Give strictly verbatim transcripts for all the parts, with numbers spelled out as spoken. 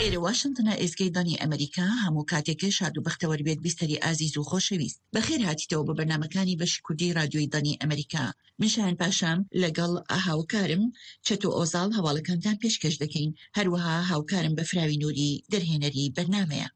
لێرە واشنگتنە ئێزگەی ئەمریکا هەموو کاتێکە شاد و بەختەوەر بێت بیستەری ئازیز و خۆشەویست بەخێر هاتیتەوە بە بەرنامەکانی بەشی کوردی رادیۆی دانی ئەمریکا. من شایان پاشام لەگەڵ هاوکارم چەتۆ ئۆزاڵ هەواڵەکانتان پێشکەش دەکەین، هەروەها هاوکارم بە فراوی نووری دەرهێنەری بەرنامەیە.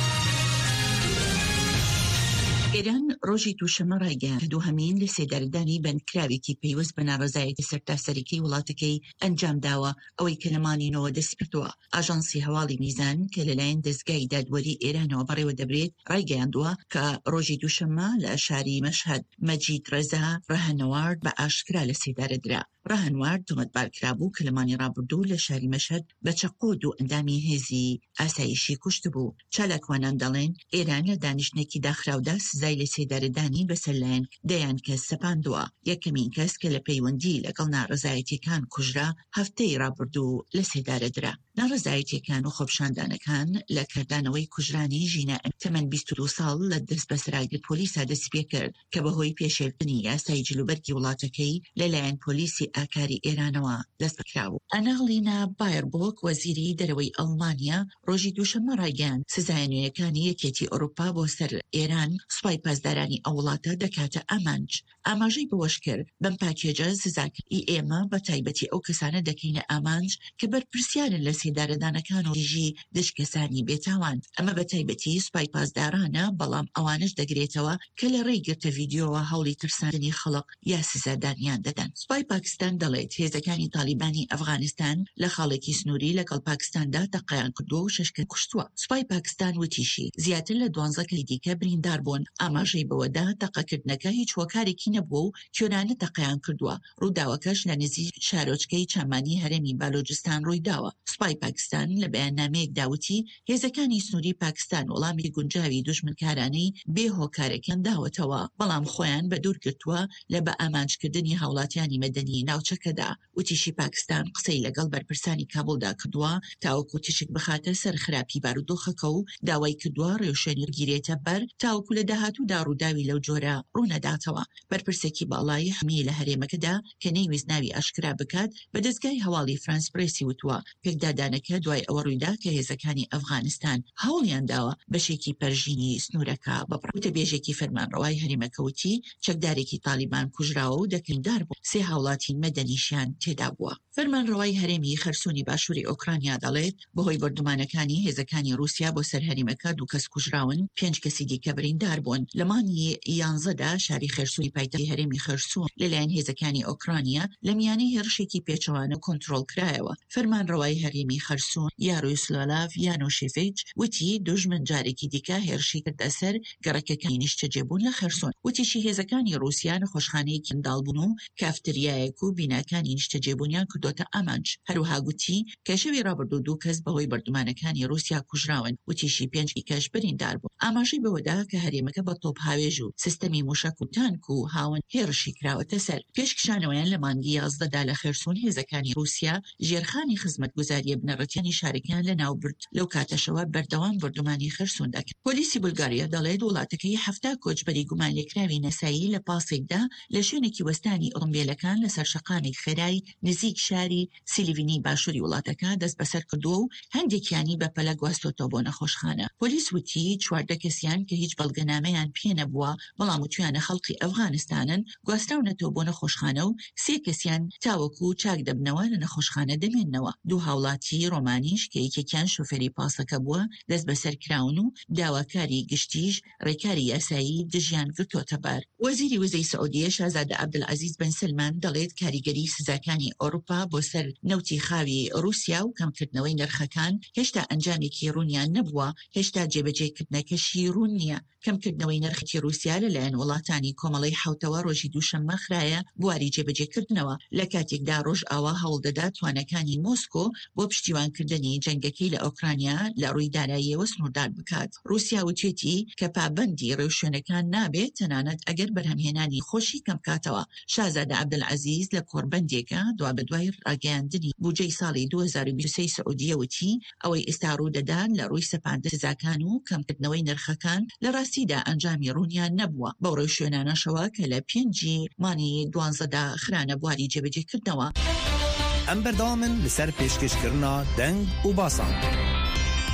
ئێران ڕۆژی دووشەمە ڕایگەیاند کە دووهەمین لە سێدارەدانی بەندکراوێکی پەیوەست بە ناڕەزایەتی سەرتاسەریەکەی وڵاتەکەی ئەنجام داوە، ئەوەی کە لە مانینەوە دەست پێکردووە. ئاژانسی هەواڵی میزان کە لەلایەن دەستگای دادوەری ئێرانەوە بەڕێوە دەبرێت ڕایگەیاندووە کە ڕۆژی دووشەمە لە شاری مەشهەد مەجید ڕێزا ڕەهەنەوارد بە ئاشکرا لە سێدارە درا. ڕەهەنوارد تۆمەتبارکرا بوو کە لە مانی ڕابردوو لە شاری مەشهەد بە چەقۆ دوو ئەندامی هێزی ئاسایشی کوشت بوو. چالاکوانان دەڵێن ئێران لە دانیشتێکی داخراودا سزای لە سێدارەدانی بەسەرلایەن دەیان کەس سەپاندووە. یەکەمین کەس کە لە پەیوەندی لەگەڵ ناڕەزایەتیەکان کوژرا هەفتەی ڕابردوو لە سێدارە درا. ناڕەزایەتیەکان و خۆپشاندانەکان لە کردانەوەی کوژرانی ژینە تەمەن بیست و دوو ساڵ لە دەست بەسەراگرت پۆلیسا دەستی پێ کرد کە بەهۆی پێشێلتنی یاسای جلوبەرگی وڵاتەکەی لەلایەن پۆلیسی ئاکاری ئێرانەوە دەست بەکراوە. ئەناغلینا بایربۆک وەزیری دەرەوەی ئەڵمانیا ڕۆژی دووشەمە ڕایگەیاند سزای نوێیەکانی یەکێتی ئەوروپا بۆ سەر ئێران سوپای پاسدارانی ئەو وڵاتە دەکاتە ئامانج. ئاماژەی بەوەش کرد بەم پاکێجە سزاکردنی ئێمە بە تایبەتی ئەو کەسانە دەکەینە ئامانج کە بەرپرسیارن لە سێدارەدانەکان و ژی دشکەسانی بێتاوان. ئەمە بە تایبەتی سوپای پاسدارانە، بەڵام ئەوانش دەگرێتەوە کە لە ڕێی گرتە ڤیدیۆوە هەوڵی ترساندنی خەڵق یا سزادانیان دەدەن. سوپای پاکستان دەڵێت هێزەکانی تالیبانی ئەفغانستان لە خاڵێکی سنووری لەگەڵ پاکستاندا تەقەیان کردووە و شەشکە کوشتووە. سوپای پاکستان وتیشی زیاتر لە دوانزە کەی دیکە بریندار بوون. ئاماژەی بەوەدا تەقەکردنەکە هیچ هۆکارێکی نەبووە و کێرانە تەقەیان کردووە. ڕووداوەکەش لە نزیک شارۆچکەی چامانی هەرێمی بالۆجستان ڕوویداوە. سوپای پاکستان لە بەیاننامەیەک داوتی هێزەکانی سنووری پاکستان وەڵامی گونجاوی دوژمنکارانەی بێ هۆکارەکان داوەتەوە، بەڵام خۆیان بە دوور گرتووە لە بە ئامانجکردنی هاوڵاتیانی مەدەنی ناوچەکەدا. وتیشی پاکستان قسەی لەگەڵ بەرپرسانی کابڵدا کردووە تاوەکو تیشک بخاتە سەر خراپی بارودۆخەکە و داوای کردووە ڕێوشێنی گیرێتە بەر تاوەکو لە داهاتوودا ڕووداوی لەو جۆرە ڕوونەداتەوە. بەرپرسێکی باڵای هەمی لە هەرێمەکەدا کە نەیویست ناوی ئاشکرا بکات بە دەستگای هەواڵی فرانس پرێسی وتووە پێکدادانەکە دوای ئەوە ڕوویدا کە هێزەکانی ئەفغانستان هەوڵیان داوە بەشێکی پەرژینی سنوورەکە ببڕن. وتەبێژێکی فەرمانڕەوای هەرێمەکەوتی چەکدارێکی تالیبان کوژراوە و دەکەیندار بوو سێ هاوڵاتی مەدەنیشیان تێدا بووە. فەرمانڕەوای هەرێمی خەرسوونی باشووری ئۆکرانیا دەڵێت بەهۆی بەردەمانەکانی هێزەکانی رووسیا بۆ سەر هەرێمەکە دوو کەس کوژراون، پێنج کەسی دیکە بریندار بوون. لە مانگی یانزەدا شاری خەرسوونی پایتەختی هەرێمی خەرسوون لەلایەن هێزەکانی ئۆکرانیا لە میانەی هێرشێکی پێچەوانە کۆنتڕۆڵ کرایەوە. فەرمانڕەوای هەرێمی خەرسوون یاروسلاڤ یانۆشێڤیچ وتی دوژمن جارێکی دیکە هێرشی کردە سەر گەڕەکەکانی نیشتەجێبوون لە خەرسوون. وتیشی هێزەکانی رووسیا نەخۆشخانەیەکی منداڵبوون و کافتریایەک و بیناکانی نیشتەجێبوونیان کردوتە ئامانج. هەروەها گوتی کە شەوی ڕابردوو دوو کەس بەهۆی بەردەمانەکانی رووسیا کوژراون، وتیشی پێنج کەس بریندار بوون. ئاماژەی بەوەدا کە هەرێمەکە بە تۆپ هاوێژ و سیستەمی موشک و تانک و هاون هێرشی کراوەتە سەر. پێشکشانەوەیان لە مانگی یازدەدا لە خەرسوون هێزەکانی رووسیا ژێرخانی خزمەتگوزاریە بنەڕەتیانی شارەکان لە ناوبرد لەو کاتەشەوە بەردەوام بەردەمانی خەرسوون دەکەن. پۆلیسی بولگاریا دەڵێت وڵاتەکەی هەفتا کۆچبەری گومان لێکراوی نەسایی لە پاسێکدا لە شوێنێکی وەستانی ئۆتۆمبیلەکان لەسەر شەقامێک خێرای نزیک شاری سیلیڤینی باشووری وڵاتەکە دەست بەسەر کردووە و هەندێکیانی بە پەلە گواستۆتەوە بۆ نەخۆشخانە. پۆلیس وتی چواردە کەسیان کە هیچ بەڵگەنامەیان پێ نەبووە بەڵام وتویانە خەڵکی ئەفغانستانن گواستراونەتەوە بۆ نەخۆشخانە و سێ کەسیان تاوەکو چاک دەبنەوە لە نەخۆشخانە دەمێننەوە. دوو هاوڵاتی ڕۆمانیش کە یەکێکیان شۆفێری پاسەکە بووە دەست بەسەر کراون و داواکاری گشتیش ڕێکاری یاسایی دژیان گرتۆتە بار. وەزیری وزەی سعودیە شازادە عەبدولعەزیز بن سلمان دەڵێت کاریگەری سزاکانی ئەوروپا بۆ سەر نەوتی خاوی رووسیا و کەمکردنەوەی نرخەکان هێشتا ئەنجامێکی ڕوونیان نەبووە، هێشتا جێبەجێکردنەکەشی ڕوون نییە. کەمکردنەوەی نرخی رووسیا لەلایەن وڵاتانی کۆمەڵی حوتەوە ڕۆژی دووشەممە خرایە بواری جێبەجێکردنەوە لە کاتێکدا ڕۆژ ئاوا هەوڵدەدا توانەکانی مۆسکۆ بۆ پشتیوانکردنی جەنگەکەی لە ئۆکرانیا لە ڕووی داراییەوە سنووردار بکات. رووسیا وتێتی کە پابەندی ڕێوشوێنەکان نابێت تەنانەت ئەگەر بەرهەمهێنانی خۆشی کەمکاتەوە. شازادە عەبدولعەزیز لە کۆربەندێکە دوا بەدوای ڕاگەیاندنی بودجەی ساڵی دوو هەزار و بیست و سێ سعودیە وتی ئەوەی ئێستا ڕوودەدان لە ڕووی سەپاندن سزاکان و کەمکردنەوەی نرخەکان لە ڕاستیدا ئەنجامی ڕوونیان نەبووە. بەو ڕێوشوێنانەشەوە کە لە پێنجی مانی دوانزەدا خرانە بواری جێبەجێکردنەوە. ئەم بەردەوامن لەسەر پێشکەشکردنا دەنگ و باسان.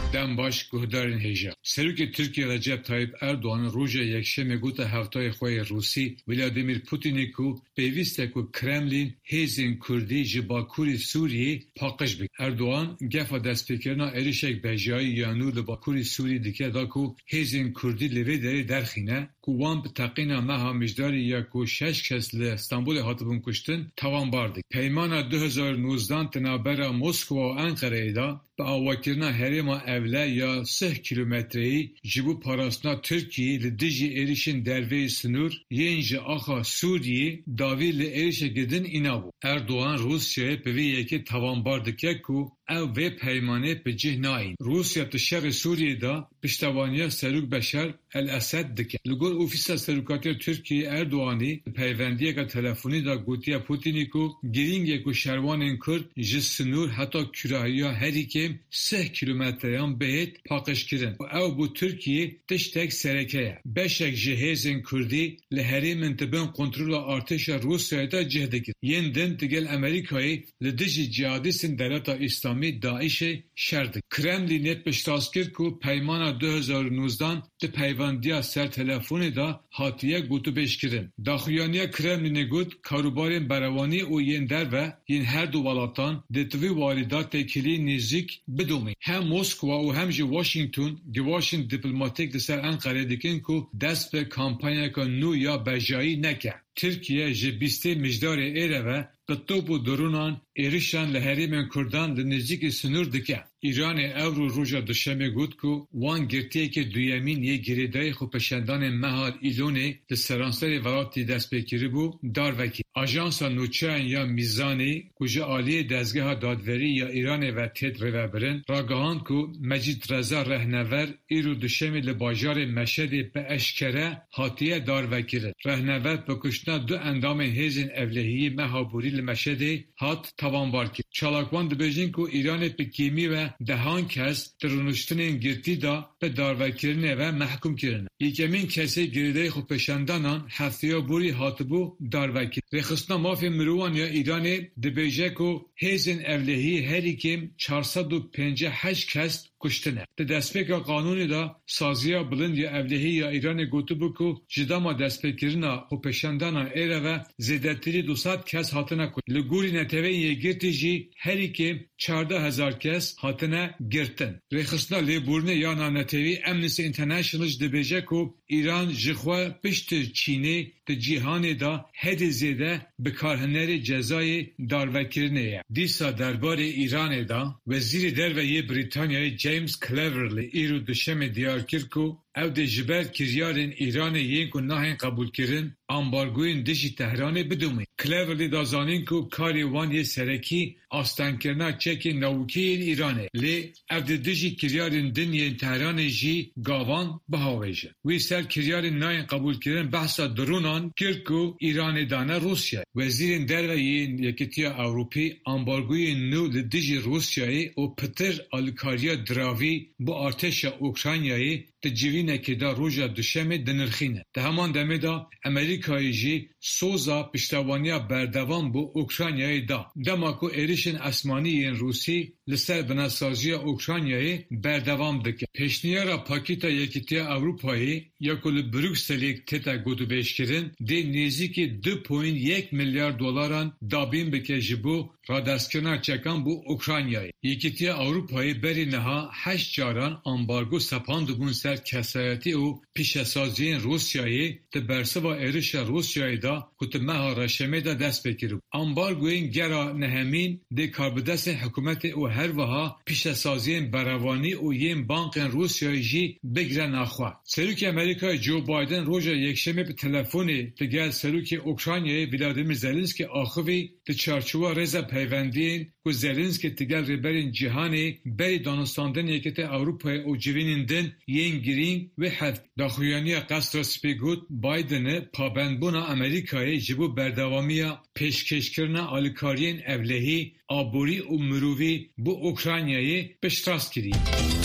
دم باش گهدارین هیجا. سروک ترکیه رجب طایب اردوان روژه یکشنبه گوت هفتای خواه روسی ولادیمیر پوتینی کو پیوسته کو کرملین هیزین کردی جباکوری سوریه پاکش بک. اردوان گفت دستپیکرنا اریشک بجایی یانو لباکوری سوریه دیگه دا کو هیزین کردی لیوی داری درخینه کو وان به تقینا مها مجداری یا کو شش کس ل استانبول هاتبون کشتن توان باردک. پیمان دو هزار و نوزده تنابرا مسکو و انقره دا به آواکرنا هرما اوله یا سه کیلومتری جبو پاراسنا ترکیه لدیجی ایریشن دروی سنور ینج آخا سوریه داوی لایریش گدن اینا بو. اردوان روسیه به وی یکی توان باردکه کو او وی پیمانه به جه ناین. روسیه تو شرق سوریه دا پشتوانیا سروک بشر الاسد دکه. لگور اوفیسا سروکاتی ترکیه اردوانی پیوندیه که تلفونی دا گوتیا پوتینی کو گرینگه کو شروان کرد جسنور حتی کراهیا هری که سه کیلومتریان بهت پاکش کردن. او بو ترکیه تشتک سرکه. بشک جهازن کردی لهری منتبن کنترل ارتش روسیه دا جهده کرد. یندن تگل امریکایی لدیجی جهادیسن دولت اسلامی داعش شرد. کرملین پشتاز کرد کو پیمان دو هزار و نوزده ده پیوندیا سر تلفونی دا هاتیه گوتو بیش کردن. داخویانیا کرملین گوت کاروبار بروانی او ین در و ین هر دو ولاتان دتوی واردات تکیلی نزدیک بدومی. هم مسکو و هم جی واشنگتن گواشن دیپلماتیک دسر انقره دکن کو دست به کامپانیا که نو یا بجایی نکه. ترکیه جبیسته مجدار ایره و قطوب و درونان ایریشان لحریمن کردان لنزدیک سنور دکه. ایران اورو روژا دوشنبه گفت که وان گرتیه که دویمین یک گریدای خوپشندان مهال ایلونه لسرانسر ولاتی دست بکری بو دار وکی. آژانسا نوچهان یا میزانی کجا عالی دزگاه دادوری یا ایران و تید روبرن راگهان که مجید رضا رهنور ایرو دوشنبه لباجار مشهد به اشکره هاتیه دار وکیره. رهنور بکشنا دو اندام هیزن اولهی مهابوری لمشهد هات توانبار کرد. چالاکوان دبیجین که ایران به گیمی و دهان کس درونشتن گرتی دا به داروکرنه و محکوم کرنه. یکمین کسی گریده خوب پشندانان هفتیا بوری هاتبو داروکر. رخصنا مافی مروان یا ایران دبیجه که هیزن اولهی هری کم چهارصد و پنجاه و هشت کس کشتنه. ده دستپیک قانونی دا سازیا بلند یا اولهی یا ایران گوتو بو که جداما دستپیکرنا خوب پشندانا ایره و زیدتری دوصد کس هاتنه کن. لگوری نتوه یه گرتی جی هری کم چهارده هزار کس هاتنه گرتن. رخصنا لیبورنه یا نانتوی امنیستی انترنشنالش دبیجه که ایران جخواه پشت چینه ده جیهان دا هد زیده بکارهنر جزای داروکرنه. دیسا دربار ایران دا وزیر درویه بریتانیای جیمز کلیورلی ایرو دوشنبه دیار کرد که او ده جبر کریارن ایران یین که ناهین قبول کرن امبارگوین دشی تهران بدومی. کلیورلی دازانین که کاری وان یه سرکی آستان کرنا چکی نوکی ایرانه. لی او ده دشی کریارن دن یین تهران جی گاوان بهاویجن. وی سر کریارن ناهین قبول کرن بحثا درونان کرد که ایران دانه روسیه. وزیرین درویین یکیتیا اوروپی امبارگوی نو لدیجی روسیه و پتر الکاریا دراوی با ارتش اوکراینیایی ده جوینه که دا روژا دوشنبه دنرخینه. ده همان دمه دا امریکایی جی سوزا پشتوانیا بردوان بو اوکراینیای دا. دما کو ایریشن اسمانی این روسی لسر بناسازی اوکراینیای بردوان دکه. پیشنیارا پاکیتا یکیتیا اوروپایی یا کل بروکسلیک تیتا گودو بیش کرن ده نیزی دو پوین یک میلیارد دلاران دابین بکه جبو را دستکرنا چکان بو اوکراینیای. یکیتیا اوروپایی بری نها هشت جاران امبارگو سپاند بون سر کسایتی او پیشسازی روسیایی ده برسه و ایرش روسیایی دا کت مها رشمه دا دست بکرو. امبارگوین گرا نهمین ده کاربدست حکومت او هر وها پیشسازی بروانی او یم بانک روسیایی جی بگرن آخوا. سروک امریکای جو بایدن روژا یکشنبه به تلفونی دگل سروک اوکراینیای ولادیمیر زلنسکی آخوی ده چارچوبا رضا پیوندین که زلنسکی تگل ریبرین جهانی بری دانستاندن یکت اروپای او جوینندن ین گرینگ و حد. داخویانی قصر سپیگوت بایدن پابندبونا امریکای جبو بردوامیا پیشکش کرنا آلیکارین اولهی آبوری و مروی بو اوکراینیای پشتراست کری.